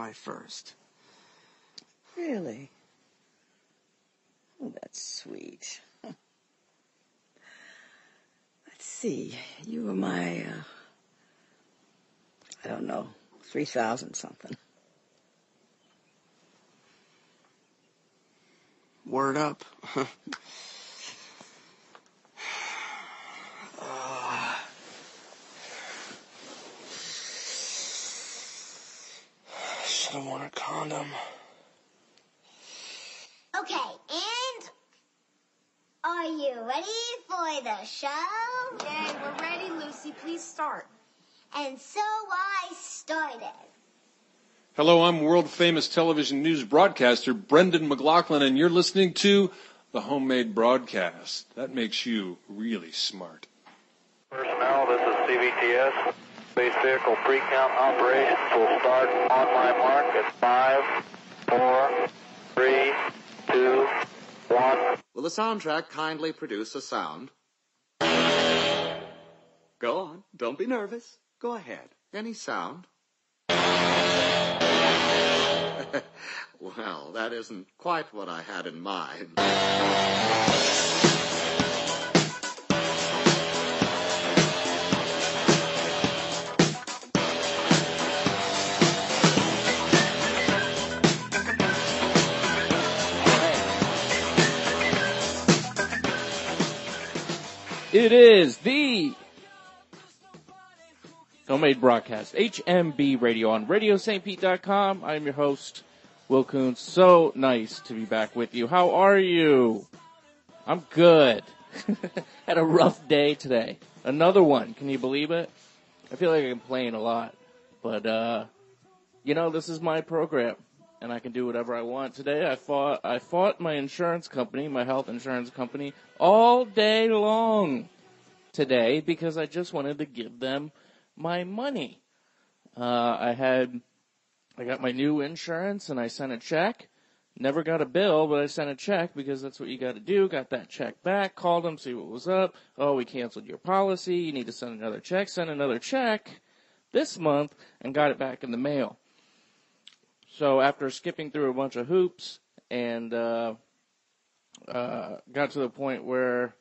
July 1st. Really? Oh, that's sweet. Let's see. You were my, I don't know, 3,000 something. Word up. Should have worn a condom. Okay, and are you ready for the show? Yay, we're ready, Lucy. Please start. And so I started. Hello, I'm world-famous television news broadcaster Brendan McLaughlin, and you're listening to the Homemade Broadcast. That makes you really smart. Personnel, this is CVTS. Space vehicle pre-count operation will start on my mark at 5, 4, 3, 2, 1. Will the soundtrack kindly produce a sound? Go on. Don't be nervous. Go ahead. Any sound? Well, that isn't quite what I had in mind. It is the Homemade Broadcast, HMB Radio on RadioSt.Pete.com. I'm your host, Will Coons. So nice to be back with you. How are you? I'm good. Had a rough day today. Another one. Can you believe it? I feel like I complain a lot. But, this is my program. And I can do whatever I want. Today I fought my insurance company, my health insurance company, all day long today because I just wanted to give them my money. I got my new insurance and I sent a check. Never got a bill, but I sent a check because that's what you got to do. Got that check back, called them, see what was up. Oh, we canceled your policy. You need to send another check. Sent another check this month and got it back in the mail. So after skipping through a bunch of hoops and got to the point where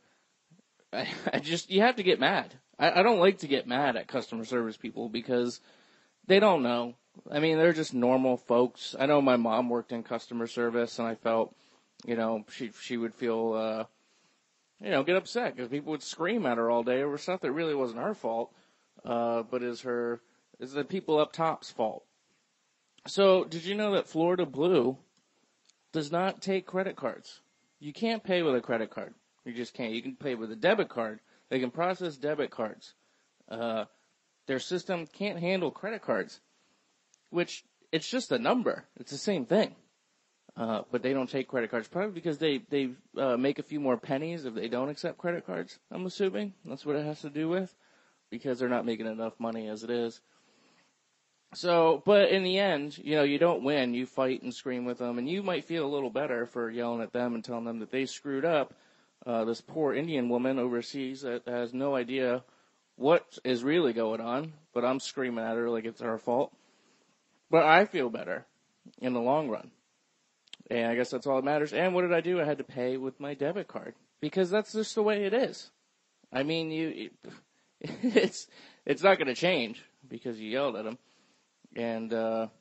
you have to get mad. I don't like to get mad at customer service people because they don't know. I mean, they're just normal folks. I know my mom worked in customer service, and I felt, she would feel, get upset because people would scream at her all day over stuff that really wasn't her fault, but is the people up top's fault. So, did you know that Florida Blue does not take credit cards? You can't pay with a credit card. You just can't. You can pay with a debit card. They can process debit cards. Their system can't handle credit cards, which it's just a number. It's the same thing. But they don't take credit cards, probably because they make a few more pennies if they don't accept credit cards, I'm assuming. That's what it has to do with, because they're not making enough money as it is. So, but in the end, you don't win. You fight and scream with them, and you might feel a little better for yelling at them and telling them that they screwed up. This poor Indian woman overseas that has no idea what is really going on, but I'm screaming at her like it's her fault. But I feel better in the long run. And I guess that's all that matters. And what did I do? I had to pay with my debit card because that's just the way it is. I mean, it's not going to change because you yelled at them. And,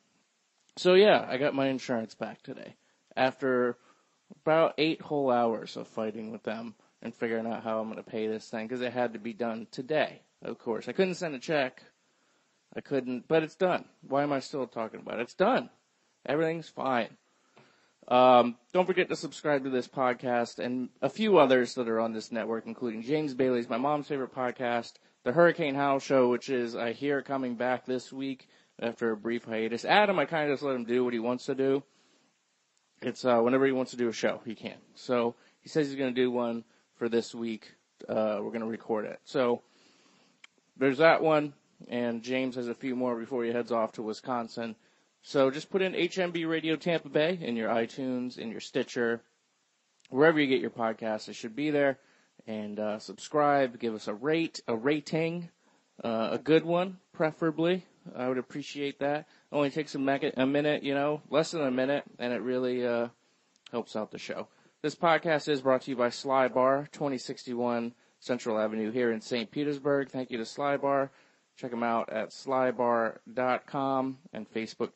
I got my insurance back today after about 8 whole hours of fighting with them and figuring out how I'm going to pay this thing because it had to be done today, of course. I couldn't send a check. I couldn't, but it's done. Why am I still talking about it? It's done. Everything's fine. Don't forget to subscribe to this podcast and a few others that are on this network, including James Bailey's My Mom's Favorite Podcast, The Hurricane Howl Show, which is, I hear, coming back this week after a brief hiatus. Adam, I kind of just let him do what he wants to do. It's whenever he wants to do a show, he can. So he says he's going to do one for this week. We're going to record it. So there's that one, and James has a few more before he heads off to Wisconsin. So just put in HMB Radio Tampa Bay in your iTunes, in your Stitcher, wherever you get your podcasts. It should be there. And subscribe, give us a rating, a good one, preferably. I would appreciate that. Only takes a minute, less than a minute, and it really helps out the show. This podcast is brought to you by Sly Bar, 2061 Central Avenue here in St. Petersburg. Thank you to Sly Bar. Check them out at slybar.com and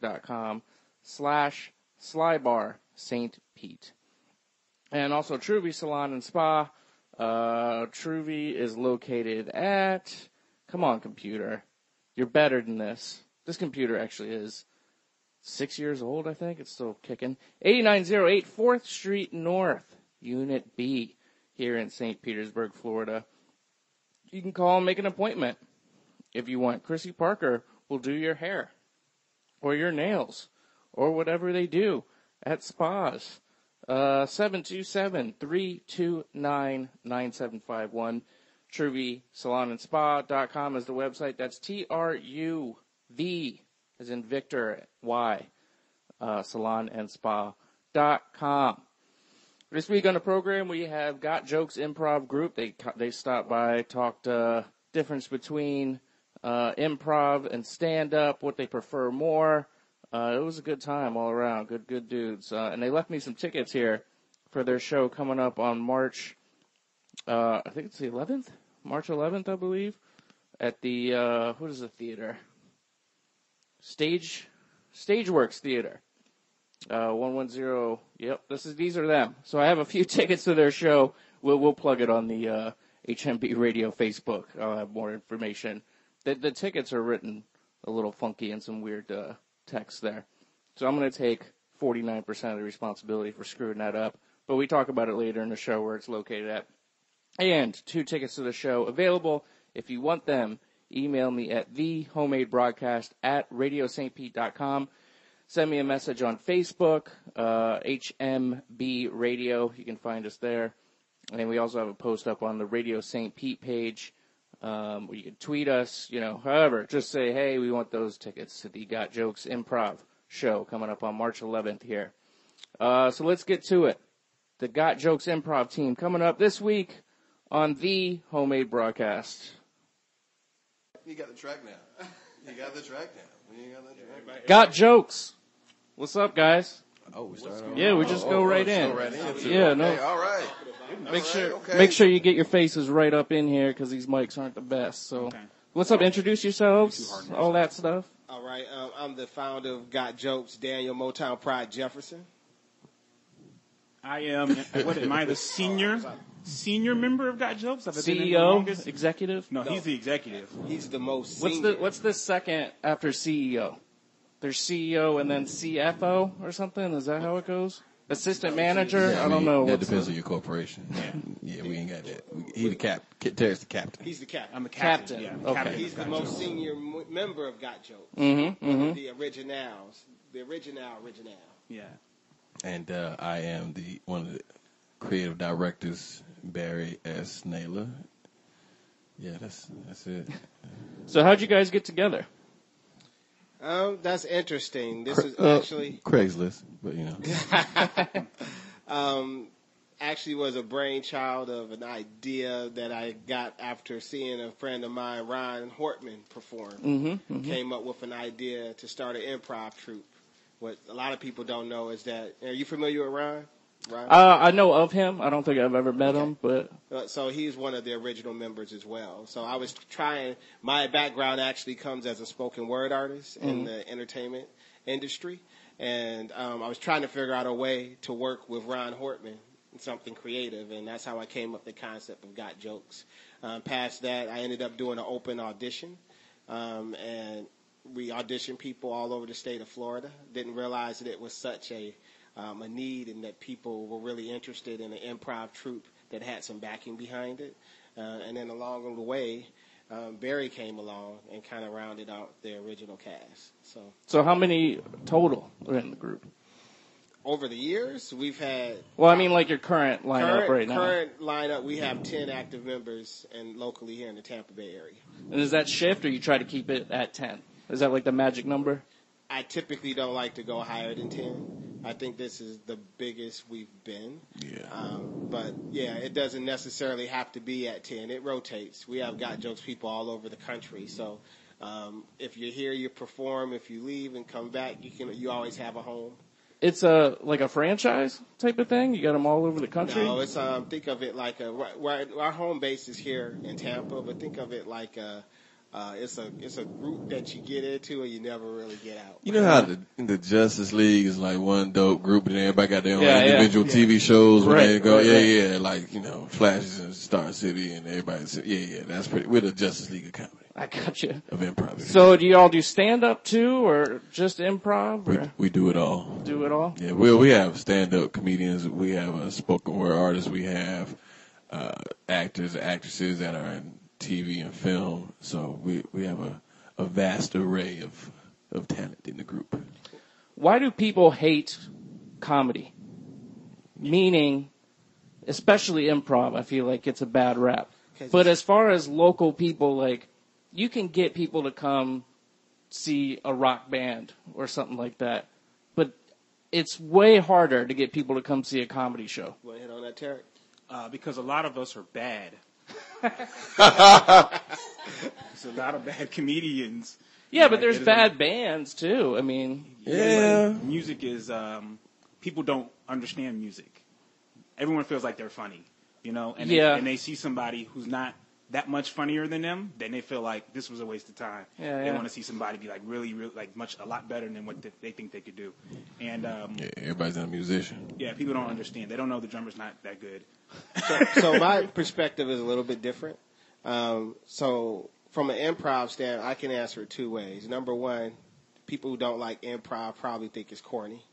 facebook.com/Slybar St. Pete. And also Truvy Salon and Spa. Truvy is located at, come on computer, you're better than this. This computer actually is 6 years old, I think. It's still kicking. 8908 4th Street North, Unit B, here in St. Petersburg, Florida. You can call and make an appointment if you want. Chrissy Parker will do your hair or your nails or whatever they do at spas. 727-329-9751. TruvySalonandSpa.com is the website. That's TRUV, as in Victor, Y, SalonandSpa.com. This week on the program, we have Got Jokes Improv Group. They stopped by, talked difference between improv and stand-up, what they prefer more. It was a good time all around. Good dudes. And they left me some tickets here for their show coming up on March, I think it's the 11th? March 11th, I believe, at the, what is the theater? Stageworks Theater. 110, yep, these are them. So I have a few tickets to their show. We'll plug it on the HMB Radio Facebook. I'll have more information. The tickets are written a little funky and some weird text there. So I'm going to take 49% of the responsibility for screwing that up. But we talk about it later in the show where it's located at. And 2 tickets to the show available. If you want them, email me at thehomemadeBroadcast@radiostpete.com. Send me a message on Facebook, HMB Radio. You can find us there. And we also have a post up on the Radio St. Pete page. Where you can tweet us, however, just say, hey, we want those tickets to the Got Jokes Improv show coming up on March 11th here. So let's get to it. The Got Jokes Improv team coming up this week on the Homemade Broadcast. You got the track now. You got the track. Got Jokes. What's up, guys? Oh, we started. Yeah, we just go right in. Yeah, no. All right. Make sure you get your faces right up in here because these mics aren't the best. So, What's up? Introduce yourselves. All that stuff. All right. I'm the founder of Got Jokes, Daniel Motown Pride Jefferson. I am. What am I? The senior member of Got Jokes? CEO, executive. No, he's the executive. He's the most senior. What's the second after CEO? There's CEO and then CFO or something. Is that how it goes? Assistant manager? Yeah, I don't know. That depends on your corporation. Yeah, we ain't got that. He the captain. Terry's the captain. He's the captain. I'm the captain. Yeah. Okay. Captain. He's the most senior member of Got Jokes. Mm-hmm. The originals. The original. Yeah. And I am one of the creative directors, Barry S. Naylor. Yeah, that's it. So how'd you guys get together? That's interesting. This is actually Craigslist, but actually was a brainchild of an idea that I got after seeing a friend of mine, Ron Hortman, perform. Came up with an idea to start an improv troupe. What a lot of people don't know is that, are you familiar with Ron? I know of him. I don't think I've ever met him, but so he's one of the original members as well. So I was trying. My background actually comes as a spoken word artist in the entertainment industry, and I was trying to figure out a way to work with Ron Hortman, something creative, and that's how I came up with the concept of Got Jokes. Past that, I ended up doing an open audition, and we auditioned people all over the state of Florida. Didn't realize that it was such a need and that people were really interested in an improv troupe that had some backing behind it. And then along the way, Barry came along and kind of rounded out the original cast. So how many total are in the group? Over the years, we've had... Well, I mean like your current lineup right now. Current lineup, we have 10 active members and locally here in the Tampa Bay area. And does that shift or you try to keep it at 10? Is that like the magic number? I typically don't like to go higher than 10. I think this is the biggest we've been. Yeah. But, yeah, it doesn't necessarily have to be at 10. It rotates. We have Got Jokes people all over the country. So If you're here, you perform. If you leave and come back, you always have a home. It's like a franchise type of thing. You got them all over the country. No, it's think of it like our home base is here in Tampa, but think of it like it's a group that you get into and you never really get out. You know how the Justice League is like one dope group and everybody got their own individual TV shows where they go, like, Flash and Star City and everybody's, that's pretty, we're the Justice League of comedy. I got you. Of improv. So do you all do stand-up too, or just improv? Or? We do it all. Do it all? Yeah, we have stand-up comedians, we have spoken word artists, we have actors, actresses that are in TV and film, so we have a vast array of talent in the group. Why do people hate comedy? Meaning, especially improv, I feel like it's a bad rap. But as far as local people, like, you can get people to come see a rock band or something like that, but it's way harder to get people to come see a comedy show. Want to hit on that, Tarek? Because a lot of us are bad. There's a lot of bad comedians. Yeah, but there's bad bands too. I mean, music is people don't understand music. Everyone feels like they're funny, and they see somebody who's not that much funnier than them, then they feel like this was a waste of time. They want to see somebody be like really, really, like a lot better than what they think they could do. And everybody's not a musician. Yeah, people don't understand. They don't know the drummer's not that good. So my perspective is a little bit different. So from an improv stand, I can answer it two ways. Number one, people who don't like improv probably think it's corny.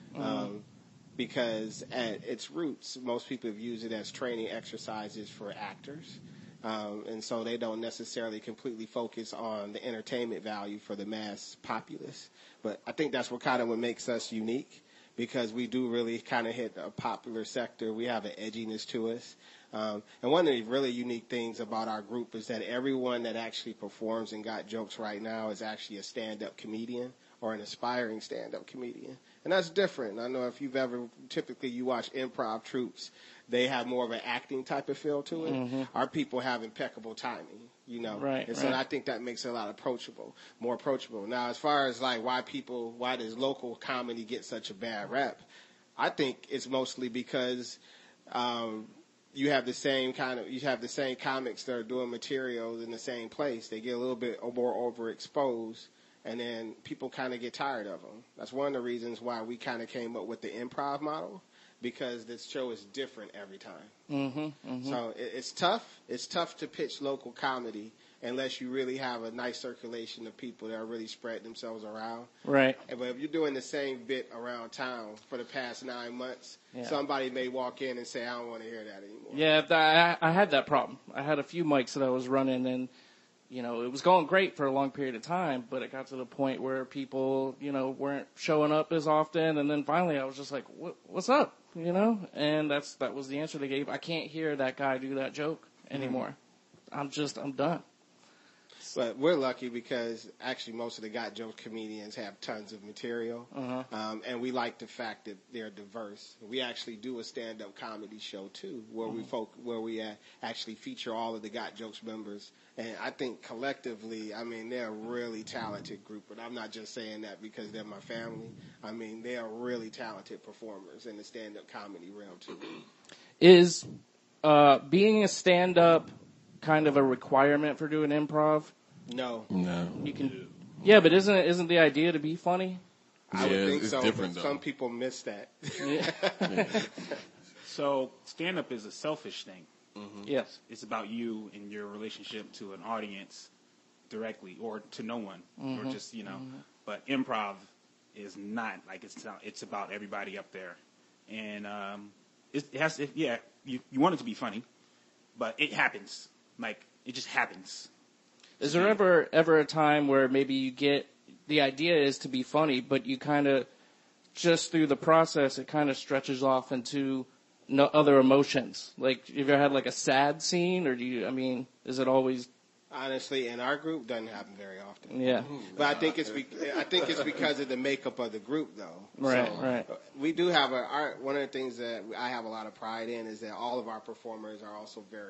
Because at its roots, most people have used it as training exercises for actors. And so they don't necessarily completely focus on the entertainment value for the mass populace. But I think that's what makes us unique, because we do really kind of hit a popular sector. We have an edginess to us. And one of the really unique things about our group is that everyone that actually performs and got jokes right now is actually a stand-up comedian or an aspiring stand-up comedian. And that's different. I know if you've typically you watch improv troupes, they have more of an acting type of feel to it. Mm-hmm. Our people have impeccable timing, Right, and so I think that makes it a lot more approachable. Now, as far as like why does local comedy get such a bad rap? I think it's mostly because you have the same comics that are doing materials in the same place. They get a little bit more overexposed, and then people kind of get tired of them. That's one of the reasons why we kind of came up with the improv model, because this show is different every time. So it's tough. It's tough to pitch local comedy unless you really have a nice circulation of people that are really spread themselves around. Right. But if you're doing the same bit around town for the past 9 months, somebody may walk in and say, I don't want to hear that anymore. Yeah, I had that problem. I had a few mics that I was running, and it was going great for a long period of time, but it got to the point where people, weren't showing up as often, and then finally I was just like, what's up? And that was the answer they gave. I can't hear that guy do that joke anymore. I'm done. But we're lucky because actually most of the Got Jokes comedians have tons of material. And we like the fact that they're diverse. We actually do a stand-up comedy show too, where we actually feature all of the Got Jokes members. And I think collectively, they're a really talented group. And I'm not just saying that because they're my family. They are really talented performers in the stand-up comedy realm too. Is being a stand-up kind of a requirement for doing improv? No. You can. Yeah, but isn't the idea to be funny? I would think it's so, different, but though. some people miss that. So stand-up is a selfish thing. Yes. It's about you and your relationship to an audience directly, or to no one, or just, But improv is not like it's about everybody up there, and you want it to be funny, but it happens. Like it just happens. Is there ever a time where maybe you get the idea is to be funny, but you kind of just through the process it kind of stretches off into other emotions? Like, have you ever had like a sad scene, or is it always? Honestly, in our group, doesn't happen very often. Yeah, but I think it's because of the makeup of the group, though. Right, so, right. We do have one of the things that I have a lot of pride in is that all of our performers are also very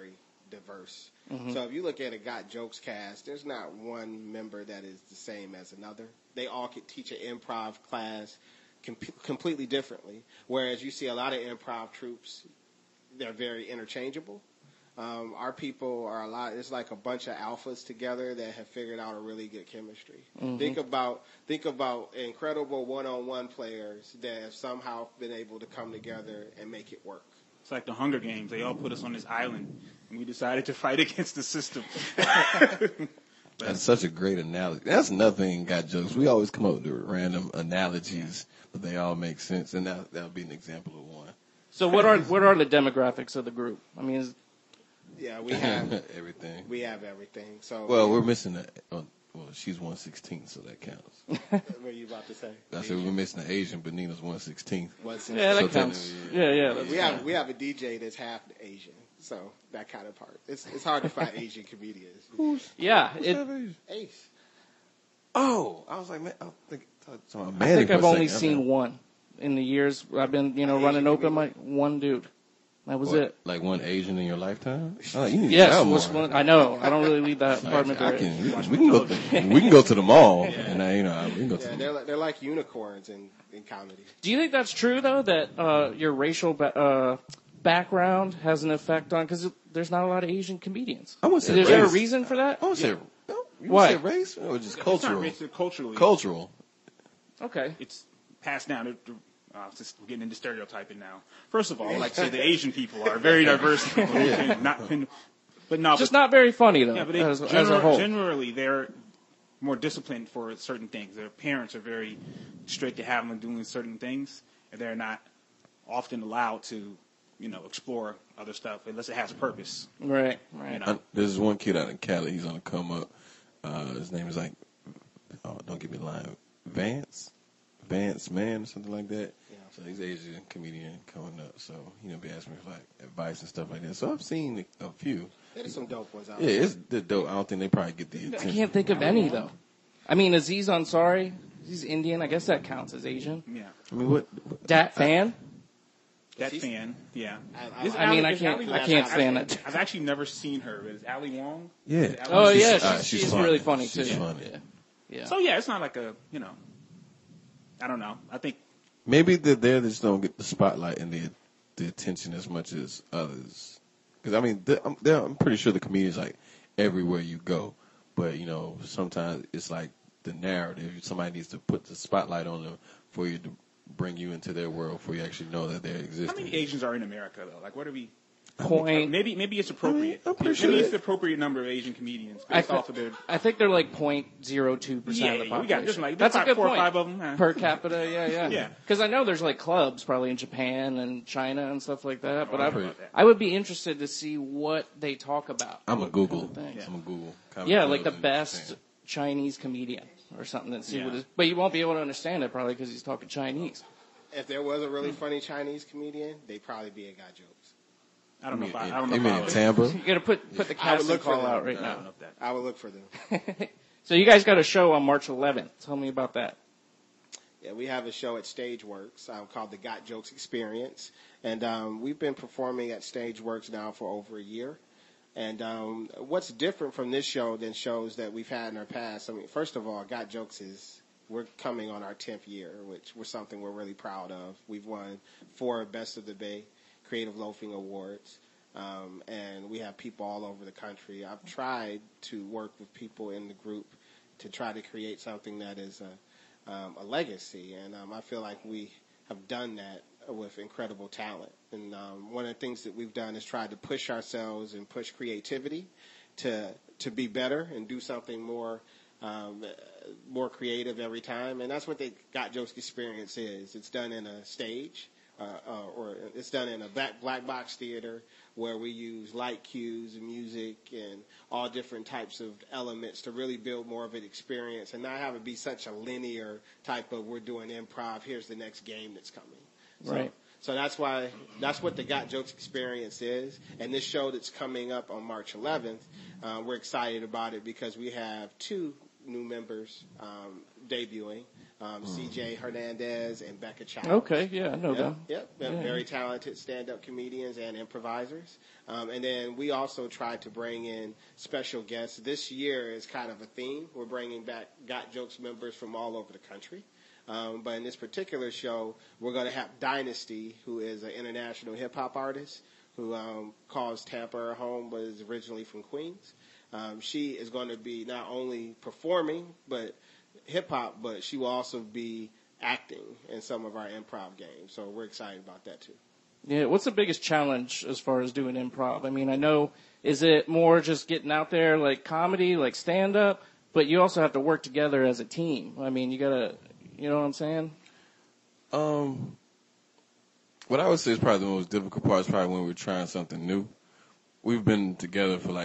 diverse. Mhm. So if you look at a Got Jokes cast, there's not one member that is the same as another. They all could teach an improv class completely differently. Whereas you see a lot of improv troupes, they're very interchangeable. Our people are it's like a bunch of alphas together that have figured out a really good chemistry. Mhm. Think about incredible one-on-one players that have somehow been able to come together and make it work. It's like the Hunger Games. They all put us on this island, and we decided to fight against the system. That's such a great analogy. That's another thing, Got Jokes. We always come up with random analogies, but they all make sense, and that would be an example of one. So what are the demographics of the group? I mean, Yeah, we have everything. We have everything. So we're missing she's 1/16, so that counts. What are you about to say? I said we're missing the Asian, but Nina's 1/16. Yeah, that counts. Yeah. We have a DJ that's half Asian, so that kind of part. It's hard to find Asian comedians. Ace. Oh, I was like, man, I think I've only seen one in the years I've been, running open mic. One dude. That was it. Like one Asian in your lifetime? Oh, you need to yes, tell more. one, I know. I don't really leave that apartment. We can go to the mall, and we can go to. They're like unicorns in comedy. Do you think that's true though? That your racial background has an effect on because there's not a lot of Asian comedians. I wouldn't say Is there a reason for that? I would say why? Race or just It's cultural? not race, culturally. Cultural. Okay. It's passed down. Just getting into stereotyping now. First of all, like say the Asian people are very diverse people. Not very funny though. Yeah, but as a whole. Generally, they're more disciplined for certain things. Their parents are very strict to have them doing certain things, and they're not often allowed to, explore other stuff unless it has a purpose. Right. There's one kid out in Cali. He's on the come up. His name is don't give me a line. Vance Man or something like that. Yeah. So he's an Asian comedian coming up. So be asking me for advice and stuff like that. So I've seen a few. There's some dope ones out there. Yeah, it's the dope. I don't think they probably get the attention. I can't think of any though. I mean, Aziz Ansari, he's Indian. I guess that counts as Asian. Yeah. I mean, what? Dat Fan. That fan, yeah. I can't stand it. I've actually never seen her, but it's Ali Wong. Yeah. She's really funny too. She's funny. Yeah. So it's not like a, I don't know. I think maybe they just don't get the spotlight and the attention as much as others. Because I mean, I'm pretty sure the comedians everywhere you go, but sometimes it's like the narrative. Somebody needs to put the spotlight on them for you to bring you into their world, for you actually know that they're existing. How many Asians are in America though? Like, what are we? Maybe it's appropriate. I'm pretty sure maybe it's the appropriate number of Asian comedians based off of their. I think they're like 0.02% of the population. We got just that's a good 4 point. or 5 of them Per capita. Yeah. Because I know there's clubs probably in Japan and China and stuff like that. But I would be interested to see what they talk about. I'm a Google. Yeah, like the best Chinese comedian or something. And see what is, but you won't be able to understand it probably because he's talking Chinese. If there was a really funny Chinese comedian, they'd probably be a Got Jokes. I don't know if I mean in Tampa? You got to put the casting call out right now. I would look for them. So you guys got a show on March 11th. Tell me about that. Yeah, we have a show at Stageworks called the Got Jokes Experience. And we've been performing at Stageworks now for over a year. And what's different from this show than shows that we've had in our past, I mean, first of all, Got Jokes we're coming on our 10th year, which was something we're really proud of. We've won 4 Best of the Bay Creative Loafing Awards. And we have people all over the country. I've tried to work with people in the group to try to create something that is a legacy. And I feel like we have done that with incredible talent. And one of the things that we've done is tried to push ourselves and push creativity to be better and do something more creative every time. And that's what the Got Jokes Experience is. It's done in a stage. Or it's done in a black box theater where we use light cues and music and all different types of elements to really build more of an experience and not have it be such a linear type of we're doing improv, here's the next game that's coming. So that's what the Got Jokes Experience is. And this show that's coming up on March 11th, we're excited about it because we have 2 new members debuting. CJ Hernandez and Becca Childs. Okay, yeah, I know them. Yep, very talented stand-up comedians and improvisers. And then we also tried to bring in special guests. This year is kind of a theme. We're bringing back Got Jokes members from all over the country. But in this particular show, we're going to have Dynasty, who is an international hip-hop artist who calls Tampa her home, but is originally from Queens. She is going to be not only performing but hip-hop, but she will also be acting in some of our improv games. So we're excited about that, too. Yeah, what's the biggest challenge as far as doing improv? I mean, I know, is it more just getting out there like comedy, like stand-up, but you also have to work together as a team. I mean, you got to, you know what I'm saying? What I would say is probably the most difficult part is probably when we're trying something new. We've been together for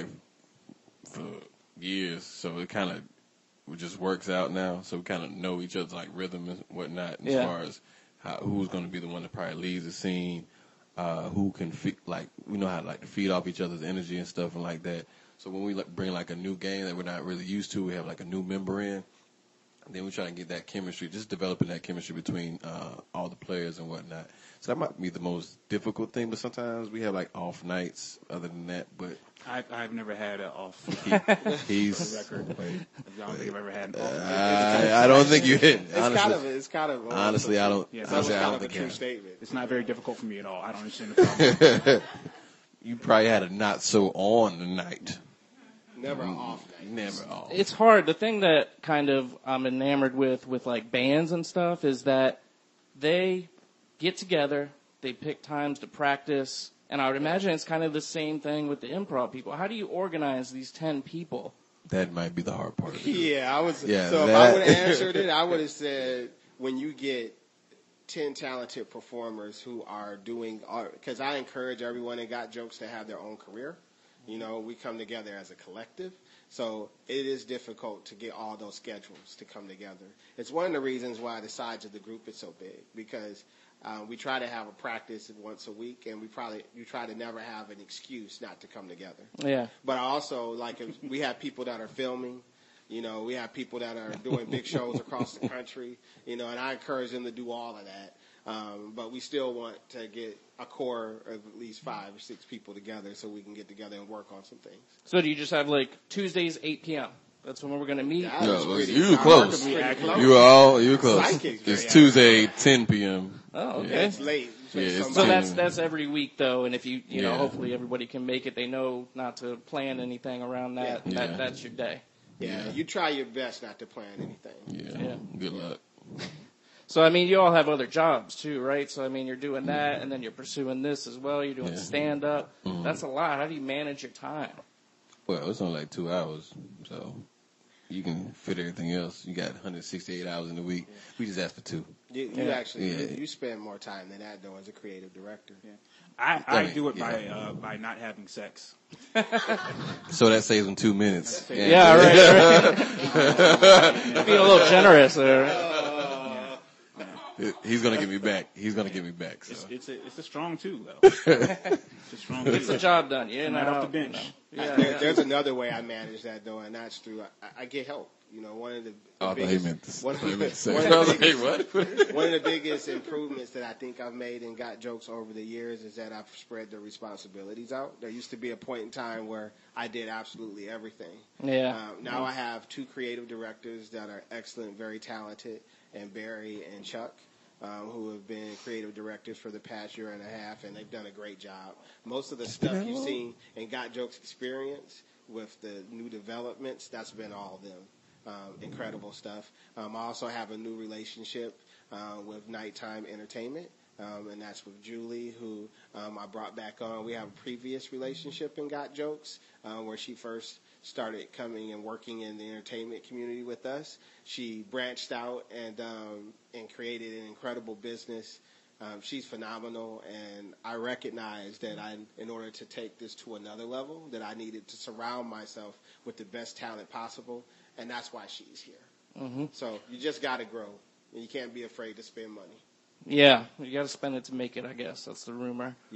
years, so it kind of just works out now. So we kind of know each other's like rhythm and whatnot as far as who's going to be the one that probably leads the scene, who can we know how to to feed off each other's energy and stuff and like that. So when we bring like a new game that we're not really used to, we have like a new member in. Then we try to get that chemistry, just developing that chemistry between all the players and whatnot. So that might be the most difficult thing, but sometimes we have like off nights other than that. But I've never had an off. He's record. I don't think I've ever had an off. I don't think you hit. It's kind of honestly, I don't. Yeah, honestly, I don't a think true statement. It's not very difficult for me at all. I don't understand the problem. You probably had a not so on night. Never off night. Never off. It's hard. The thing that kind of I'm enamored with like bands and stuff is that they get together, they pick times to practice, and I would imagine it's kind of the same thing with the improv people. How do you organize these 10 people? That might be the hard part of it. Yeah, I was. Yeah, so if I would have answered it, I would have said when you get 10 talented performers who are doing art, because I encourage everyone that Got Jokes to have their own career. You know, we come together as a collective. So it is difficult to get all those schedules to come together. It's one of the reasons why the size of the group is so big, because we try to have a practice once a week, and you try to never have an excuse not to come together. Yeah. But also, if we have people that are filming, you know, we have people that are doing big shows across the country, you know, and I encourage them to do all of that. But we still want to get a core of at least 5 or 6 people together so we can get together and work on some things. So do you just have Tuesdays 8 p.m.? That's when we're going to meet? You were close. You were close. It's Tuesday, 10 p.m. Oh, okay. Yeah, it's late. Yeah, so that's every week though, and if you know, hopefully everybody can make it. They know not to plan anything around that. Yeah. That's your day. Yeah, you try your best not to plan anything. Yeah. Good luck. So, I mean, you all have other jobs, too, right? So, I mean, you're doing that, and then you're pursuing this as well. You're doing stand-up. Mm-hmm. That's a lot. How do you manage your time? Well, it's only 2 hours, so you can fit everything else. You got 168 hours in a week. We just asked for 2. You actually you spend more time than that, though, as a creative director. Yeah. I do it by not having sex. So that saves them 2 minutes. Yeah, right. Being a little generous there. He's gonna get me back. So. It's a strong 2 though. It's a strong 2. Gets the job done. Yeah, not off the bench. There's another way I manage that though, and that's through I get help. You know, one of the biggest improvements that I think I've made in Got Jokes over the years is that I've spread the responsibilities out. There used to be a point in time where I did absolutely everything. Yeah. Now I have 2 creative directors that are excellent, very talented, and Barry and Chuck, who have been creative directors for the past year and a half, and they've done a great job. Most of the stuff you've seen in Got Jokes Experience with the new developments, that's been all of them. Incredible stuff. I also have a new relationship with Nighttime Entertainment, and that's with Julie, who I brought back on. We have a previous relationship in Got Jokes where she first started coming and working in the entertainment community with us. She branched out and created an incredible business. She's phenomenal, and I recognized that in order to take this to another level, that I needed to surround myself with the best talent possible, and that's why she's here. Mm-hmm. So you just got to grow, and you can't be afraid to spend money. Yeah, you got to spend it to make it, I guess. That's the rumor. You do.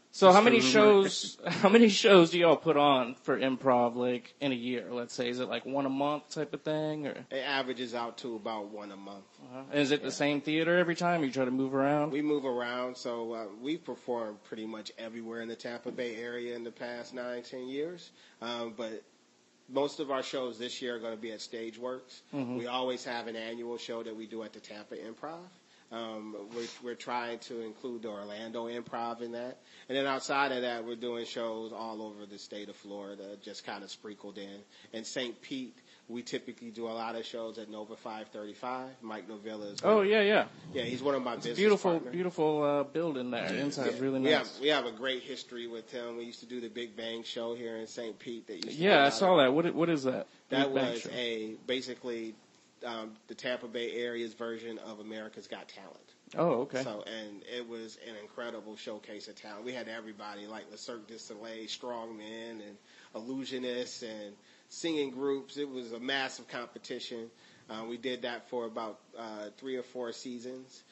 So how many shows do y'all put on for improv, like, in a year? Let's say, is it like one a month type of thing, or? It averages out to about one a month. Is it the same theater every time? You try to move around? We move around, so we've performed pretty much everywhere in the Tampa Bay area in the past 9-10 years. But most of our shows this year are going to be at Stageworks. Mm-hmm. We always have an annual show that we do at the Tampa Improv. We're trying to include the Orlando Improv in that. And then outside of that, we're doing shows all over the state of Florida, just kind of sprinkled in. In St. Pete, we typically do a lot of shows at Nova 535. Mike Novella is yeah. Yeah, he's one of my business Beautiful, partners. beautiful building there. The inside's really nice. We have a great history with him. We used to do the Big Bang Show here in St. Pete. I saw that. What is that? That was basically the Tampa Bay area's version of America's Got Talent. Oh, okay. So, and it was an incredible showcase of talent. We had everybody like the Cirque du Soleil, strongmen, and illusionists, and singing groups. It was a massive competition. We did that for about 3 or 4 seasons.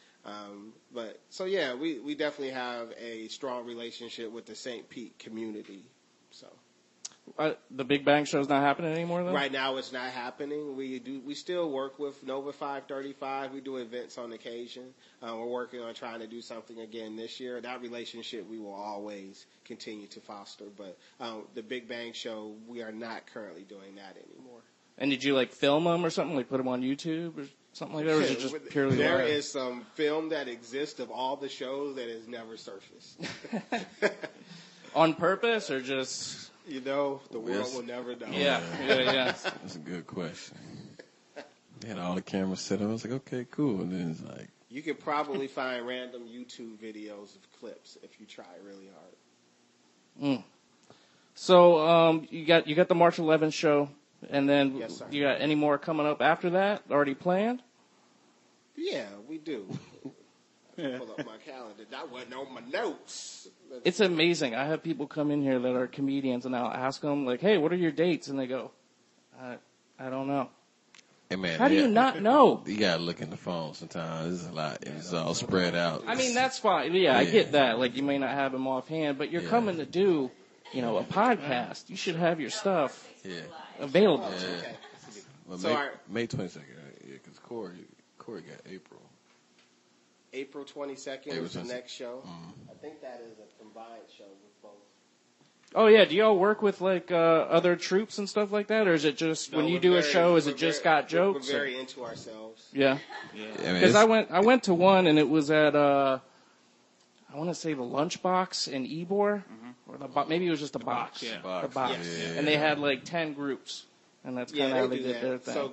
We definitely have a strong relationship with the St. Pete community. So. The Big Bang Show's not happening anymore, though? Right now, it's not happening. We still work with Nova 535. We do events on occasion. We're working on trying to do something again this year. That relationship we will always continue to foster. But the Big Bang Show, we are not currently doing that anymore. And did you film them or something? Like put them on YouTube or something like that? Or is it just purely There live? is some film that exists of all the shows that has never surfaced. On purpose or just? The world will never know. Yeah. That's a good question. They had all the cameras set up. I was like, okay, cool. And then it's like, you can probably find random YouTube videos of clips if you try really hard. So you got the March 11th show, and then Yes, sir. you got any more coming up after that already planned? Yeah, we do. Pull up my calendar. That wasn't on my notes. It's amazing. I have people come in here that are comedians, and I'll ask them, like, hey, what are your dates? And they go, I don't know. hey man, How do you not know? You gotta look in the phone sometimes. It's a lot. It's all spread out. I mean, that's fine. Yeah, I get that. Like, you may not have them offhand, but you're coming to do, a podcast. You should have your stuff available. Yeah. Well, So May 22nd, right? Yeah, because Corey got April. April 22nd is the next show. I think that is a combined show with both. Oh, yeah. Do y'all work with, other troops and stuff like that? Or is it just, when you do a show, is it just got jokes? We're very into ourselves. Yeah. I mean, Because I went to one, and it was at, I want to say the Lunchbox in Ybor. Or maybe it was just the box. Yeah. The box. Yes. And they had, 10 groups. And that's kind of how they do did that. their thing. So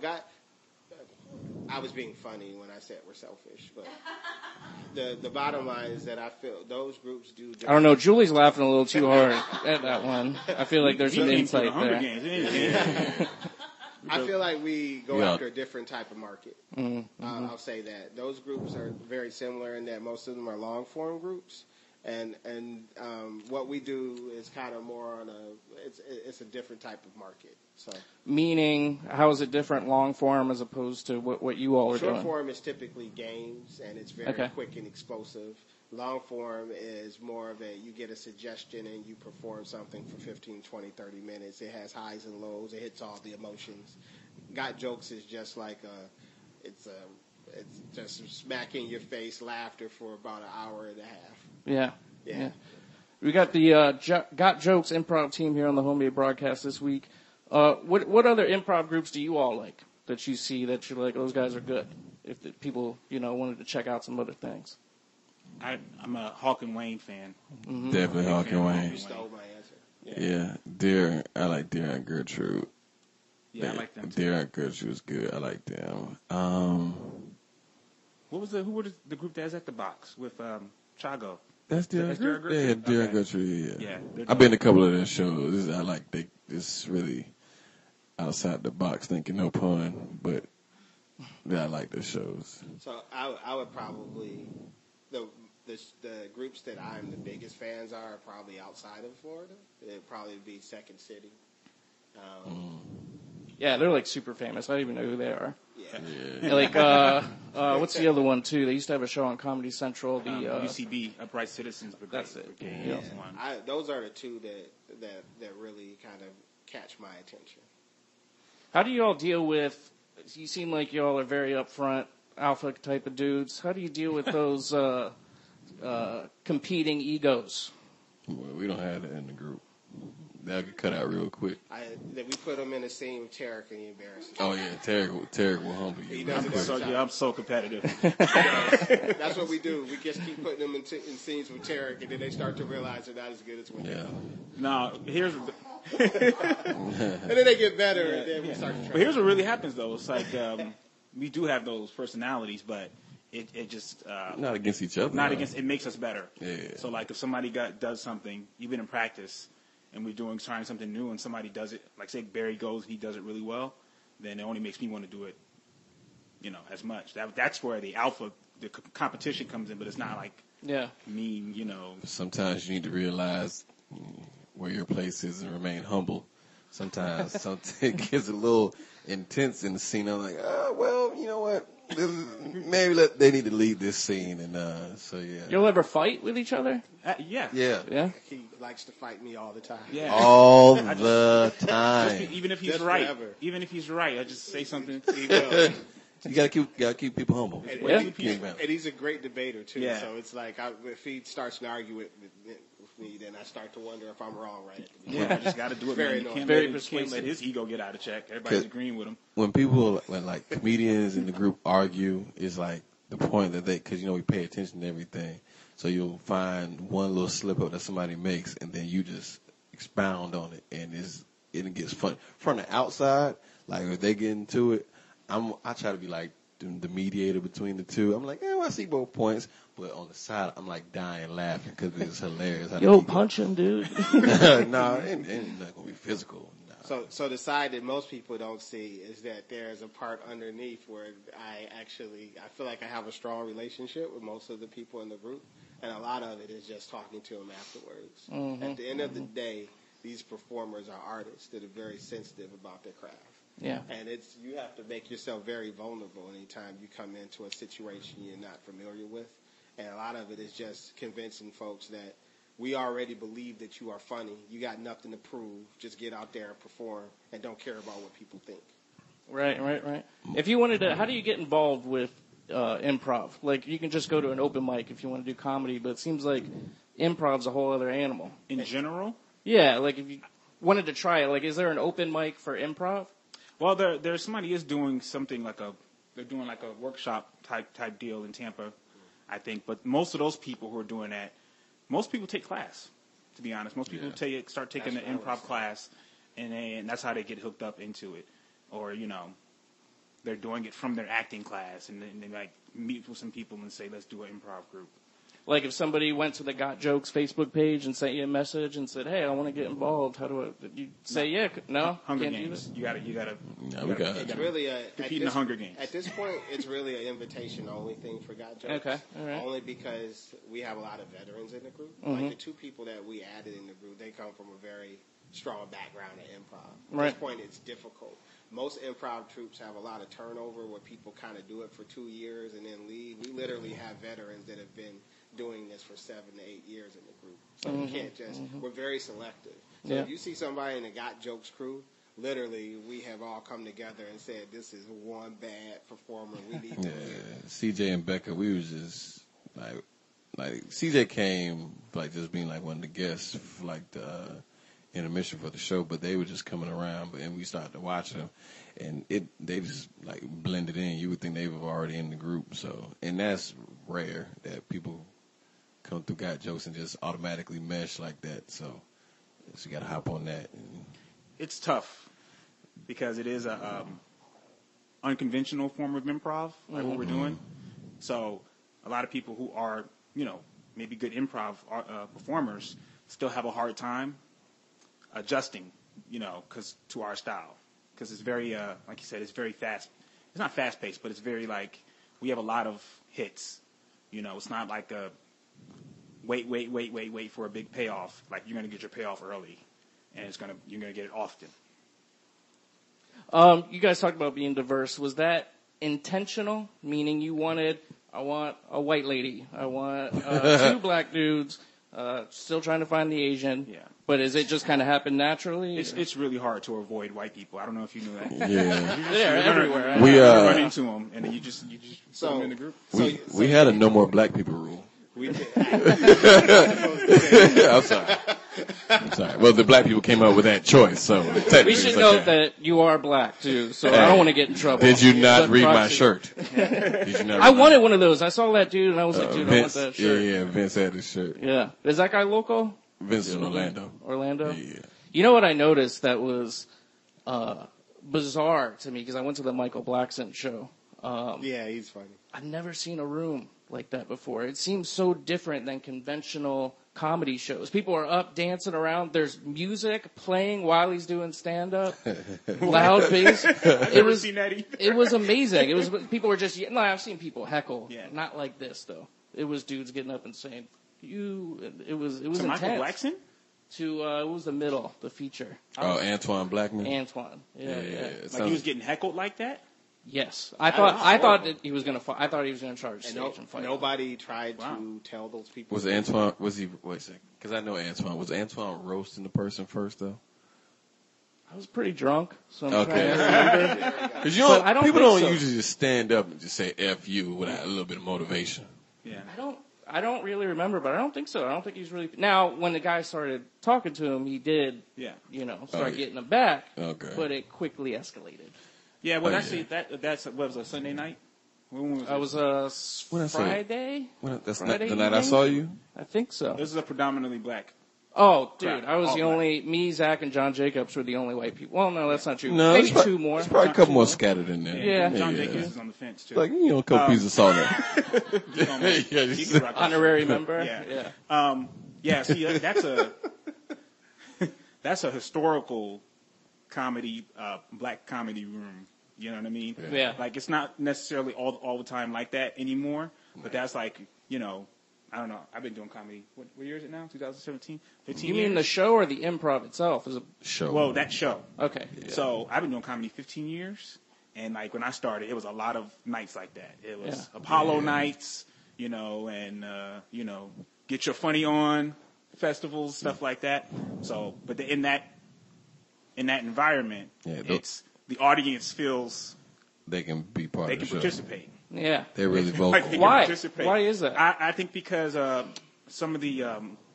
I was being funny when I said we're selfish, but the bottom line is that I feel those groups do. I don't know. Julie's laughing a little too hard at that one. I feel like there's an insight there. I feel like we go after a different type of market. I'll say that. Those groups are very similar in that most of them are long-form groups. And what we do is kind of more on it's a different type of market. So meaning, how is it different long form as opposed to what you all are doing? Short form is typically games, and it's very quick and explosive. Long form is more of you get a suggestion and you perform something for 15, 20, 30 minutes. It has highs and lows. It hits all the emotions. Got Jokes is just like it's just smack in your face laughter for about an hour and a half. Yeah. We got the Got Jokes improv team here on the Homemade Broadcast this week. What other improv groups do you all like that you see that you're like, those guys are good? If the people, wanted to check out some other things. I'm a Hawk and Wayne fan. Mm-hmm. Definitely Hawk and Wayne. You stole my answer. Yeah. I like Darren and Gertrude. Yeah, I like them too. Darren and Gertrude was good. I like them. Who was the group that's at the box with Chago? That's Darren Gertrude? Yeah, Darren Gertrude, yeah. I've been to a couple of their shows. I like this really outside the box thinking, no pun, but I like the shows. So I would probably the groups that I'm the biggest fans are probably outside of Florida. It'd probably be Second City. Yeah, they're like super famous. I don't even know who they are. Yeah. Like, what's the other one too? They used to have a show on Comedy Central. The UCB, Upright Citizens Brigade. That's it. Yeah. Those are the two that really kind of catch my attention. How do you all deal with? You seem like you all are very upfront, alpha type of dudes. How do you deal with those competing egos? Well, we don't have that in the group. That'll get cut out real quick. That we put him in the scene with Tarek and he embarrasses him. Oh yeah, Tarek will humble you. He does it I'm so competitive. That's what we do. We just keep putting them in scenes with Tarek, and then they start to realize they're not as good as when Yeah. No, here's. And then they get better, and then we start to try. But here's what really happens, though. It's like we do have those personalities, but it just not against each other. Not against. It makes us better. Yeah. So like if somebody does something, even in practice, and we're trying something new, and somebody does it, like say Barry goes and he does it really well, then it only makes me want to do it, as much. That's where the competition comes in, but it's not like mean, Sometimes you need to realize where your place is and remain humble. Sometimes it gets a little intense in the scene. I'm like, well, you know what? Maybe they need to leave this scene, and so yeah. You'll ever fight with each other? Yeah. He likes to fight me all the time. Yeah. All the time. Even if he's right. Even if he's right, I just say something. You gotta keep people humble. And he's a great debater too. Yeah. So it's like if he starts to argue with me, then I start to wonder if I'm wrong right at the beginning. Yeah, you just got to do it. Very man. You can't let his ego get out of check. Everybody's agreeing with him. When people like comedians in the group argue, it's like the point that because we pay attention to everything, so you'll find one little slip up that somebody makes, and then you just expound on it, and it gets fun from the outside. Like if they get into it, I try to be like the mediator between the two. I'm like, I see both points, but on the side, I'm like dying laughing because it's hilarious. Yo, punch him, dude. No, it's not gonna be physical. Nah. So the side that most people don't see is that there's a part underneath where I feel like I have a strong relationship with most of the people in the group, and a lot of it is just talking to them afterwards. Mm-hmm. At the end of the day, these performers are artists that are very sensitive about their craft. Yeah. And you have to make yourself very vulnerable anytime you come into a situation you're not familiar with. And a lot of it is just convincing folks that we already believe that you are funny. You got nothing to prove. Just get out there and perform and don't care about what people think. Right. If you wanted to, how do you get involved with improv? Like, you can just go to an open mic if you want to do comedy, but it seems like improv's a whole other animal. In general? Yeah, like if you wanted to try it, like is there an open mic for improv? Well, there's somebody is doing something they're doing like a workshop type deal in Tampa, I think. But most of those people who are doing that, most people take class, to be honest. Most people start taking an improv class, and that's how they get hooked up into it. Or, they're doing it from their acting class, and then they like meet with some people and say, let's do an improv group. Like if somebody went to the Got Jokes Facebook page and sent you a message and said, "Hey, I want to get involved," how do you say? No. Yeah, no, Hunger can't Games. Do you gotta. It's really compete in the Hunger Games. At this point, it's really an invitation only thing for Got Jokes. Okay, all right. Only because we have a lot of veterans in the group. Mm-hmm. Like the two people that we added in the group, they come from a very strong background in improv. Right. At this point, it's difficult. Most improv troupes have a lot of turnover where people kind of do it for 2 years and then leave. We literally have veterans that have been doing this for 7 to 8 years in the group. So you can't just, we're very selective. So if you see somebody in the Got Jokes crew, literally we have all come together and said, this is one bad performer. We need to CJ and Becca, we was just like CJ came like just being like one of the guests for like the intermission for the show, but they were just coming around, and we started to watch them, and they just like blended in. You would think they were already in the group, so, and that's rare that people come through Got Jokes and just automatically mesh like that. So you got to hop on that. It's tough because it is a unconventional form of improv, like what we're doing. So a lot of people who are, maybe good improv performers still have a hard time adjusting, because to our style, because it's very, like you said, it's very fast. It's not fast paced, but it's very we have a lot of hits. It's not like a wait for a big payoff. Like you're going to get your payoff early, and you're going to get it often. You guys talked about being diverse. Was that intentional? Meaning I want a white lady. I want 2 black dudes. Still trying to find the Asian. Yeah. But is it just kind of happen naturally? It's really hard to avoid white people. I don't know if you knew that. Yeah. They're everywhere. We run into them, and then you just put them in the group. We had a no more black people rule. We did. I'm sorry. Well, the black people came up with that choice, so we should note that you are black too, so I don't want to get in trouble. Did you not read my shirt? Did you not? I wanted one of those. I saw that dude, and I was like, dude, Vince, I want that shirt. Yeah, Vince had his shirt. Yeah, is that guy local? Vince is in Orlando. Orlando. Yeah. You know what I noticed that was bizarre to me because I went to the Michael Blackson show. Yeah, he's funny. I've never seen a room like that before. It seems so different than conventional comedy shows. People are up dancing around. There's music playing while he's doing stand-up. Loud bass. It was amazing. It was people were just. No, I've seen people heckle. Yeah. Not like this though. It was dudes getting up and saying, "You." It was To intense. Michael Blackson? To what was the middle? The feature. Oh, Antoine Blackman. Antoine. Yeah. Like he was getting heckled like that? Yes, I thought that he was gonna. I thought he was gonna charge stage and fight. Nobody tried to tell those people. Was Antoine? Was he? Wait a second, because I know Antoine. Was Antoine roasting the person first though? I was pretty drunk, so I'm okay. trying to remember. Because people don't usually just stand up and just say "f you" without a little bit of motivation. Yeah, I don't really remember, but I don't think so. I don't think he's really. Now, when the guy started talking to him, he did. Yeah. Start getting him back. Okay. But it quickly escalated. Yeah, well, that's what was a Sunday night. When was it? Was Friday. That's Friday the night I saw you. I think so. This is a predominantly black. Oh, dude, crowd. I was All the black. only. Me, Zach, and John Jacobs were the only white people. Well, no, that's not true. No, maybe there's two more. There's probably a couple more scattered in there. Yeah. John Jacobs is on the fence too. Like a couple pieces of salt. Honorary member. Yeah. See, that's a historical comedy, black comedy room. You know what I mean? Yeah. Like it's not necessarily all the time like that anymore, but that's like, I don't know. I've been doing comedy. What year is it now? 2017? 15 You years? mean the show or the improv itself? Is a show. Well, that show. Okay. Yeah. So I've been doing comedy 15 years, and like when I started, it was a lot of nights like that. It was Apollo nights, and get your funny on festivals, stuff like that. So, but in that environment, it's the audience feels they can be part they of the can show. participate. Yeah. They're really vocal. Like they Why? can participate. Why is that? I think because some of the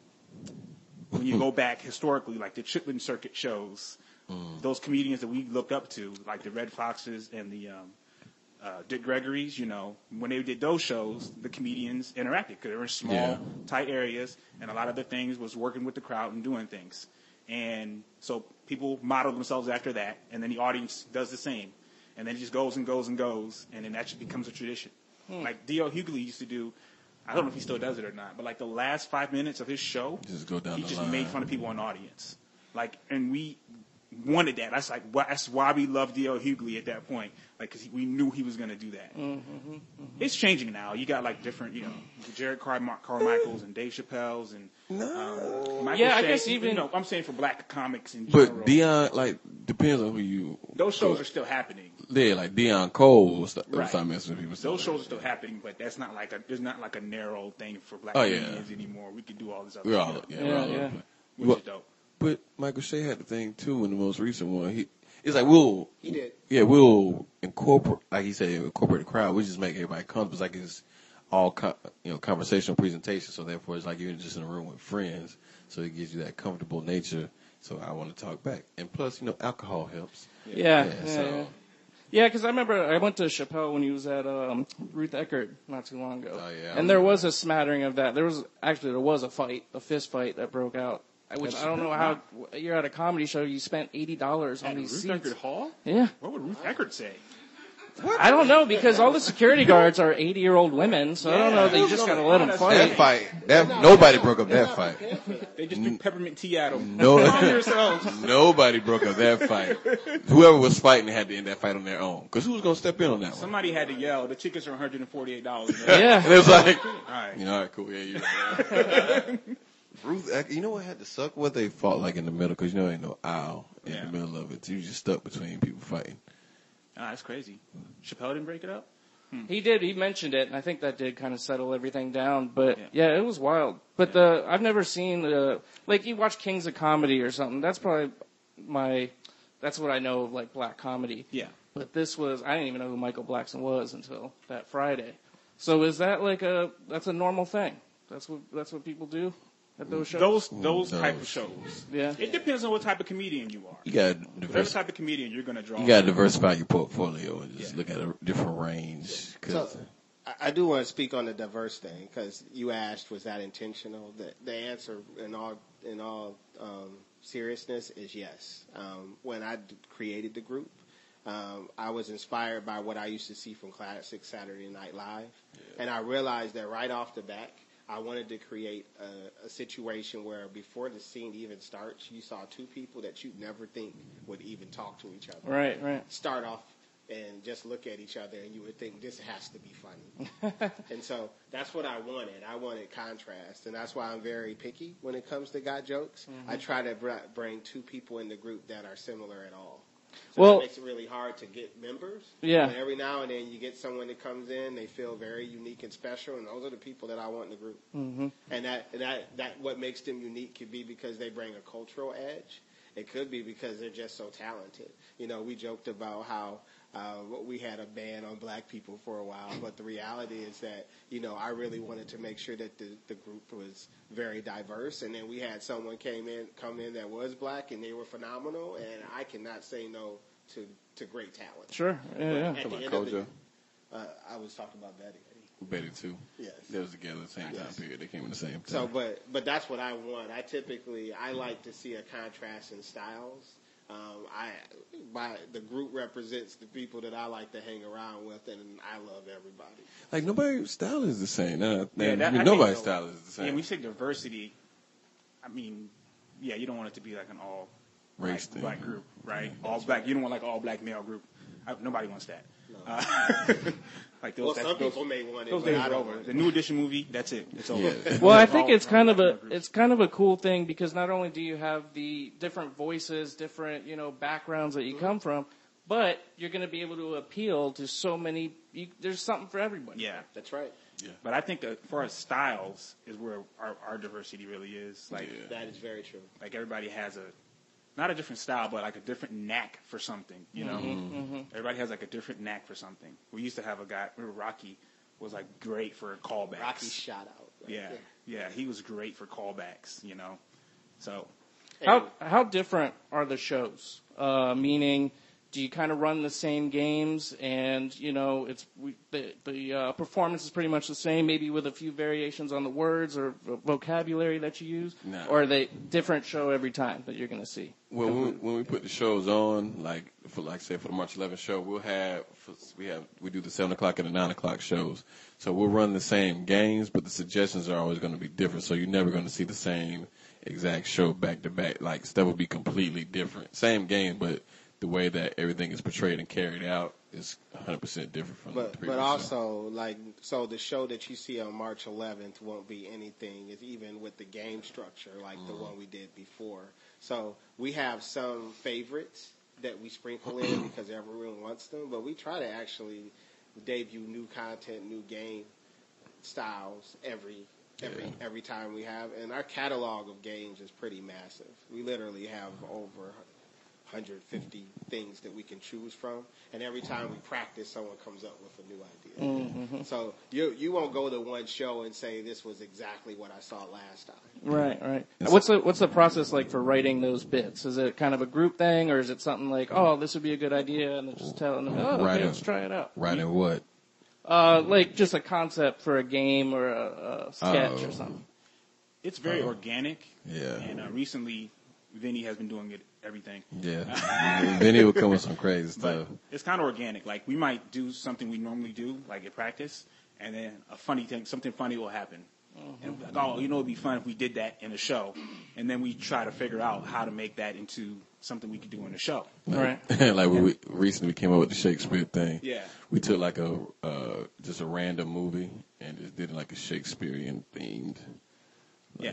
when you go back historically, like the Chitlin Circuit shows, those comedians that we look up to, like the Red Foxes and the Dick Gregory's, when they did those shows, the comedians interacted because they were in small, tight areas, and a lot of the things was working with the crowd and doing things. And so people model themselves after that, and then the audience does the same. And then it just goes and goes and goes, and then that just becomes a tradition. Like D.L. Hughley used to do, I don't know if he still does it or not, but like the last 5 minutes of his show, just go down he the just line. made fun of people in the audience. Like, and we wanted that. That's why we loved D.L. Hughley at that point. Like, because we knew he was going to do that. It's changing now. You got like different, Jared Carmichaels and Dave Chappelle's and Michael Shea. I guess even I'm saying for black comics in general. But Deion, depends on who you. Those shows are still happening. Yeah, like Deion Cole was Right. start messing with people. Those shows are still happening, but that's not like there's not like a narrow thing for black Oh, yeah. comedians anymore. We can do all this other We're all, stuff. we're all over the place. Which is dope. But Michael Shea had the thing too in the most recent one. It's like we'll incorporate, like he said, incorporate the crowd. We just make everybody comfortable. It's like it's all conversational presentation. So therefore, it's like you're just in a room with friends. So it gives you that comfortable nature. So I want to talk back, and plus, alcohol helps. Yeah, because I remember I went to Chappelle when he was at Ruth Eckerd not too long ago. Oh, yeah. And there was a smattering of that. There was a fist fight that broke out. Which I don't know how you're at a comedy show. You spent $80 on these Ruth seats. Eckerd Hall? Yeah. What would Ruth Eckerd say? I don't know because all the security guards are 80-year-old women, so I don't know. They just gotta let them fight. Nobody broke up that fight. They just do peppermint tea at them. Nobody broke up that fight. Whoever was fighting had to end that fight on their own. Because who was going to step in on that one? Somebody had to yell, the tickets are $148. Yeah. And it was like, all right. all right, cool. Yeah, you're right. Ruth, you know what had to suck? What they fought like in the middle, because you know ain't no aisle in the middle of it. So you just stuck between people fighting. That's crazy. Chappelle didn't break it up? He did. He mentioned it, and I think that did kind of settle everything down. But yeah, it was wild. But I've never seen like you watch Kings of Comedy or something. That's probably that's what I know of like black comedy. Yeah. But I didn't even know who Michael Blackson was until that Friday. So is that that's a normal thing? That's what people do at those shows? Those type of shows. Yeah. It depends on what type of comedian you are. You got whatever type of comedian you're going to draw. You got to diversify your portfolio and just look at a different range. So, I do want to speak on the diverse thing because you asked, was that intentional? The answer in all seriousness is yes. When I created the group, I was inspired by what I used to see from classic Saturday Night Live, and I realized that right off the bat, I wanted to create a situation where before the scene even starts, you saw two people that you'd never think would even talk to each other. Right. Start off and just look at each other, and you would think this has to be funny. And so that's what I wanted. I wanted contrast, and that's why I'm very picky when it comes to got jokes. I try to bring two people in the group that are similar at all. So it makes it really hard to get members. Yeah. But every now and then you get someone that comes in, they feel very unique and special, and those are the people that I want in the group. Mm-hmm. And that what makes them unique could be because they bring a cultural edge. It could be because they're just so talented. You know, we joked about how we had a ban on black people for a while, but the reality is that, you know, I really wanted to make sure that the group was very diverse, and then we had someone come in that was black, and they were phenomenal, and I cannot say no to great talent. Sure, yeah. Talking about Kojo? I was talking about Betty. Betty too. Yes. They was together at the same time period. They came in the same time. So, but that's what I want. I like to see a contrast in styles. The group represents the people that I like to hang around with, and I love everybody. Like nobody's style is the same. Nobody's style is the same. Yeah, we say diversity. I mean, you don't want it to be like an all race thing. Black group, right? All black. You don't want like all black male group. Nobody wants that. No. Like those, some people may want it. Those days are over. The New Edition movie, that's it. It's over. Yeah. Well, I think it's kind of a cool thing because not only do you have the different voices, different backgrounds that you come from, but you're going to be able to appeal to so many. There's something for everybody. Yeah, that's right. Yeah. But I think that for our styles is where our diversity really is. Like that is very true. Like everybody has not a different style, but like a different knack for something, you know? Mm-hmm. Everybody has like a different knack for something. We used to have a guy, Rocky was like great for callbacks. Rocky shot out. Right? Yeah, he was great for callbacks, So. How different are the shows? Meaning, do you kind of run the same games and, the performance is pretty much the same, maybe with a few variations on the words or vocabulary that you use? No. Or are they different show every time that you're going to see? Well, when we put the shows on, for the March 11th show, we do the 7 o'clock and the 9 o'clock shows. So we'll run the same games, but the suggestions are always going to be different. So you're never going to see the same exact show back to back. Like stuff will be completely different. Same game, but the way that everything is portrayed and carried out is 100% different from the previous But also, so the show that you see on March 11th won't be anything, even with the game structure like the one we did before. So we have some favorites that we sprinkle in because everyone wants them, but we try to actually debut new content, new game styles every time we have. And our catalog of games is pretty massive. We literally have over 150 things that we can choose from, and every time we practice, someone comes up with a new idea. Mm-hmm. So you won't go to one show and say this was exactly what I saw last time. Right. What's the process like for writing those bits? Is it kind of a group thing, or is it something like, oh, this would be a good idea, and just telling them, okay, let's try it out? Writing what? Like just a concept for a game or a sketch or something. It's very organic. Yeah. And recently, Vinny has been doing everything. Yeah. Vinny will come with some crazy stuff. It's kind of organic. Like, we might do something we normally do, like at practice, and then something funny will happen. Mm-hmm. And we're like, it'd be fun if we did that in a show. And then we try to figure out how to make that into something we could do in a show. Right. We recently came up with the Shakespeare thing. Yeah. We took like just a random movie and just did like a Shakespearean themed.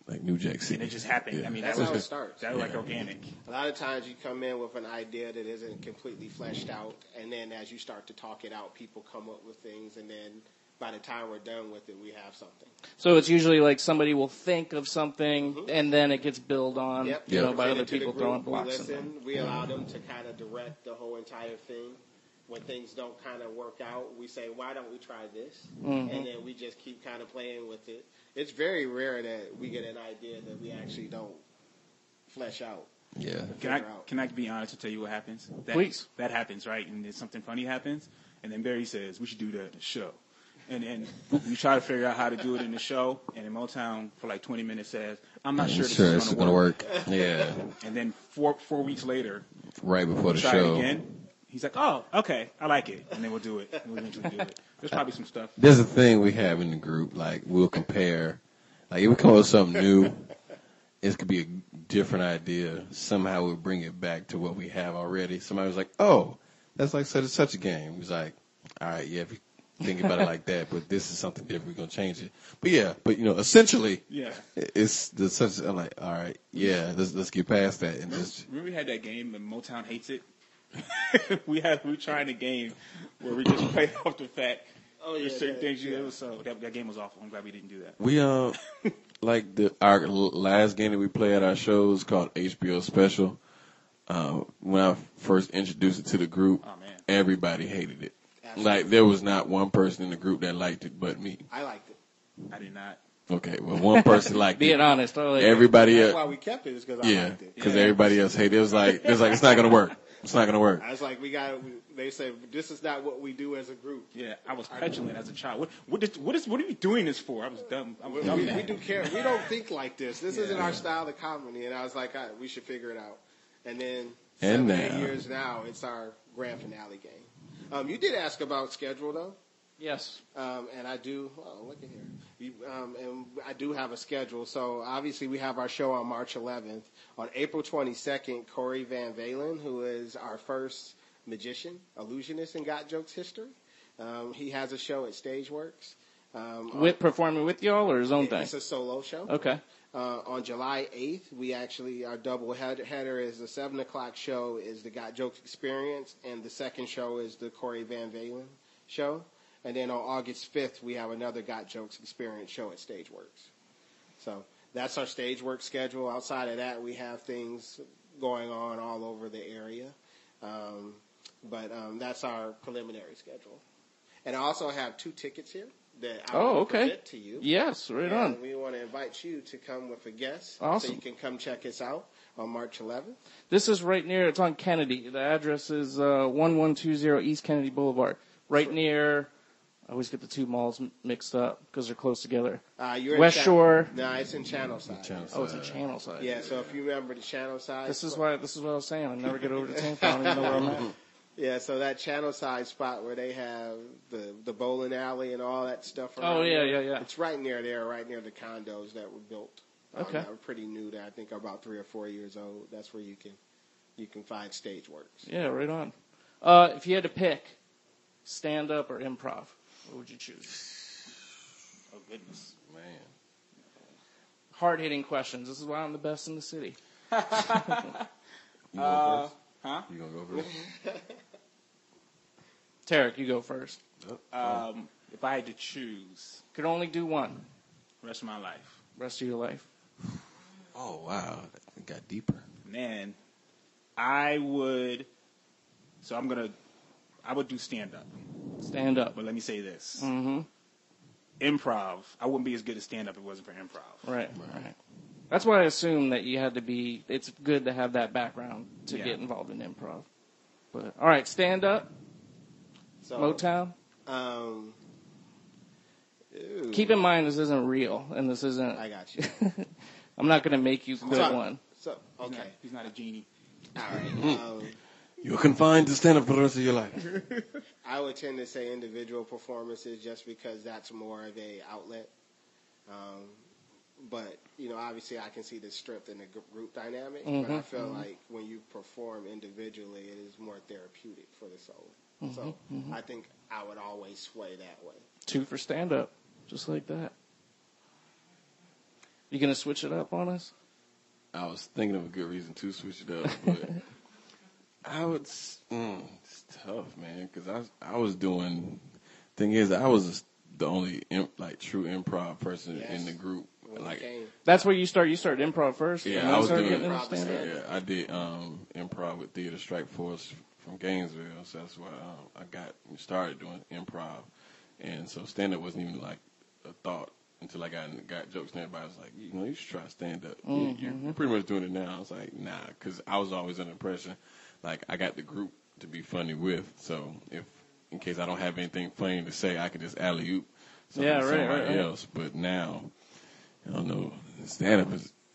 like New Jack City. And it just happened. Yeah. I mean, That's how it starts. That was like organic. A lot of times you come in with an idea that isn't completely fleshed out, and then as you start to talk it out, people come up with things, and then by the time we're done with it, we have something. So it's usually like somebody will think of something, and then it gets built on, by other people throwing blocks. We listen. We allow them to kind of direct the whole entire thing. When things don't kind of work out, we say, why don't we try this? And then we just keep kind of playing with it. It's very rare that we get an idea that we actually don't flesh out. Yeah. Can I be honest and tell you what happens? Please. That happens, right? And then something funny happens, and then Barry says, we should do that in the show. And then we try to figure out how to do it in the show, and in Motown for like 20 minutes says, I'm not sure this is going to work. Yeah. And then four weeks later, right before the try show, it again. He's like, oh, okay, I like it. And then we'll do it. And we'll eventually do it. There's probably some stuff. There's a thing we have in the group, like we'll compare, like if we come up with something new, it could be a different idea. Somehow we'll bring it back to what we have already. Somebody was like, oh, that's like such and such a game. He was like, all right, yeah, if you think about it like that, but this is something different, we're going to change it. But essentially, it's the such, I'm like, all right, yeah, let's get past that. And just remember we had that game and Motown Hates It? we tried a game where we just played off the fact there's certain things you do. So that game was awful. I'm glad we didn't do that. We like our last game that we play at our shows called HBO Special. When I first introduced it to the group, everybody hated it. Absolutely. Like there was not one person in the group that liked it but me. I liked it. I did not. Okay, well, one person liked it. Being honest, everybody else. That's why we kept it, is because I liked it. Because everybody else hated it. It was like it's not going to work. It's not going to work. I was like, they said, this is not what we do as a group. Yeah, I was petulant as a child. What are you doing this for? I was dumb. We do care. We don't think like this. This isn't our style of comedy. And I was like, we should figure it out. And then 8 years now, it's our grand finale game. You did ask about schedule, though. Yes. And I do. Oh, look at here. And I do have a schedule. So obviously we have our show on March 11th. On April 22nd, Corey Van Valen, who is our first magician, illusionist in Got Jokes history. He has a show at Stageworks. Performing with y'all or his own thing? It's a solo show. Okay. On July 8th, we actually, our double header is the 7 o'clock show is the Got Jokes Experience, and the second show is the Corey Van Valen show. And then on August 5th, we have another Got Jokes Experience show at Stageworks. So that's our Stageworks schedule. Outside of that, we have things going on all over the area. But that's our preliminary schedule. And I also have 2 tickets here that I will present to you. Yes, right on. We want to invite you to come with a guest. Awesome. So you can come check us out on March 11th. This is right near, it's on Kennedy. The address is 1120 East Kennedy Boulevard. Right near... I always get the two malls mixed up because they're close together. West Shore. No, it's in Channelside. Oh, it's in Channelside. Yeah, so if you remember the Channelside. This is what I was saying. I never get over to Tampa. I don't even know where I'm at. Yeah, so that Channelside spot where they have the bowling alley and all that stuff. Oh, yeah. It's right near there, right near the condos that were built. Okay. That were pretty new. That I think are about 3 or 4 years old. That's where you can find Stageworks. Yeah, right on. If you had to pick stand up or improv, what would you choose? Oh, goodness. Man. Hard-hitting questions. This is why I'm the best in the city. You go first? Huh? You going to go first? Tarek, you go first. If I had to choose. Could only do one. Rest of my life. Rest of your life. Oh, wow. It got deeper. Man, I would do stand-up. Stand up. But let me say this. Mm-hmm. Improv, I wouldn't be as good at stand-up if it wasn't for improv. Right. That's why I assume that you had to be, it's good to have that background to get involved in improv. But, all right, stand up. So, Motown. Keep in mind this isn't real, and this isn't. I got you. I'm not going to make you pick one. So, okay. He's not a genie. All right. You're confined to stand up for the rest of your life. I would tend to say individual performances just because that's more of a outlet. But, obviously I can see the strength in the group dynamic. Mm-hmm. But I feel like when you perform individually, it is more therapeutic for the soul. Mm-hmm. So I think I would always sway that way. 2 for stand-up, just like that. You gonna switch it up on us? I was thinking of a good reason to switch it up, but I would. It's tough, man, because I was doing. Thing is, I was the only true improv person in the group. That's where you started. You started improv first. Yeah, I was doing improv. Yeah, I did improv with Theater Strike Force from Gainesville, so that's why I started doing improv, and so stand up wasn't even like a thought until I got jokes, and everybody was like, you should try stand up. You're pretty much doing it now. I was like, nah, because I was always under the impression like I got the group to be funny with, so in case I don't have anything funny to say, I could just alley-oop somebody else. But now, I don't know, stand-up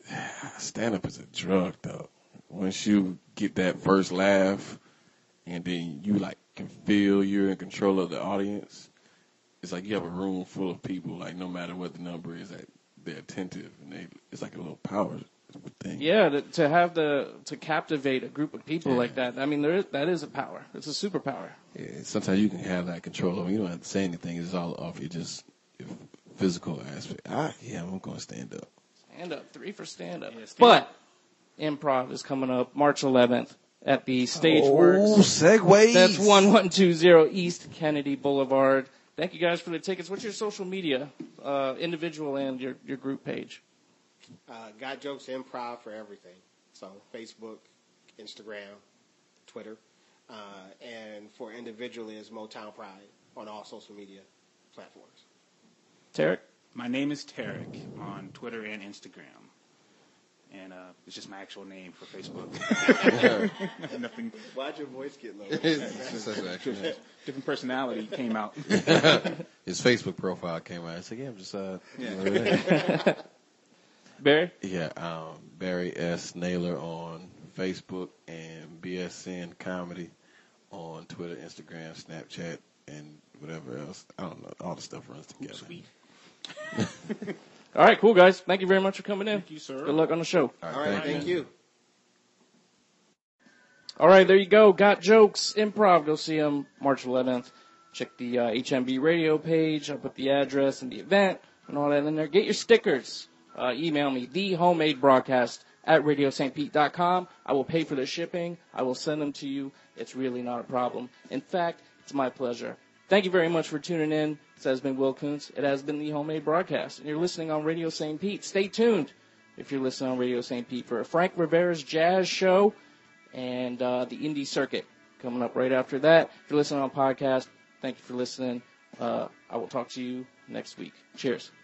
is a drug, though. Once you get that first laugh, and then you, can feel you're in control of the audience, it's like you have a room full of people, no matter what the number is, they're attentive, and it's like a little power thing. Yeah, to captivate a group of people like that. I mean, that is a power. It's a superpower. Yeah, sometimes you can have that control over. You don't have to say anything. It's all off your physical aspect. I'm going to stand up. Stand up. 3 for stand up. But improv is coming up March 11th at the Stageworks. Oh, segues. That's 1120 East Kennedy Boulevard. Thank you guys for the tickets. What's your social media, individual and your group page? Got Jokes Improv for everything. So Facebook, Instagram, Twitter, and for individually is Motown Pride on all social media platforms. Tarek? My name is Tarek on Twitter and Instagram. And it's just my actual name for Facebook. Nothing. Why'd your voice get low? Different personality came out. His Facebook profile came out. I said, I'm just Barry? Yeah, Barry S. Naylor on Facebook and BSN Comedy on Twitter, Instagram, Snapchat, and whatever else. I don't know. All the stuff runs together. Sweet. All right, cool, guys. Thank you very much for coming in. Thank you, sir. Good luck on the show. All right, thank you. All right, there you go. Got Jokes Improv. Go see them March 11th. Check the HMB radio page. I'll put the address and the event and all that in there. Get your stickers. Email me, thehomemade@radiostpete.com. I will pay for the shipping. I will send them to you. It's really not a problem. In fact, it's my pleasure. Thank you very much for tuning in. This has been Will Kuntz. It has been the Homemade Broadcast. And you're listening on Radio St. Pete. Stay tuned if you're listening on Radio St. Pete for Frank Rivera's Jazz Show and the Indie Circuit coming up right after that. If you're listening on podcast, thank you for listening. I will talk to you next week. Cheers.